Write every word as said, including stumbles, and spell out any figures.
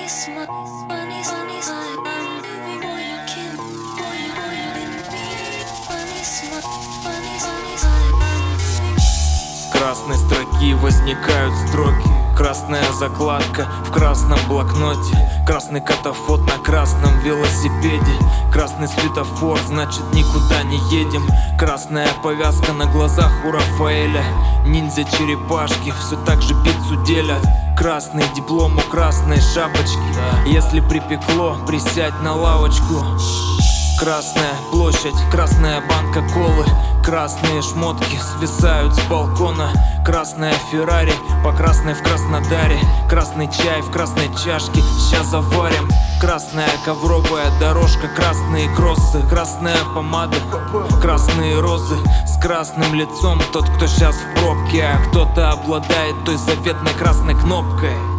С красной строки возникают строки. Красная закладка в красном блокноте. Красный катафот на красном велосипеде. Красный светофор, значит никуда не едем. Красная повязка на глазах у Рафаэля. Ниндзя-черепашки все так же пиццу делят. Красный диплом у красной шапочки. Если припекло, присядь на лавочку. Красная площадь, красная банка колы. Красные шмотки свисают с балкона. Красная Феррари по красной в Краснодаре. Красный чай в красной чашке, ща заварим. Красная ковровая дорожка, красные кроссы. Красная помада, красные розы. С красным лицом тот, кто сейчас в пробке. А кто-то обладает той заветной красной кнопкой.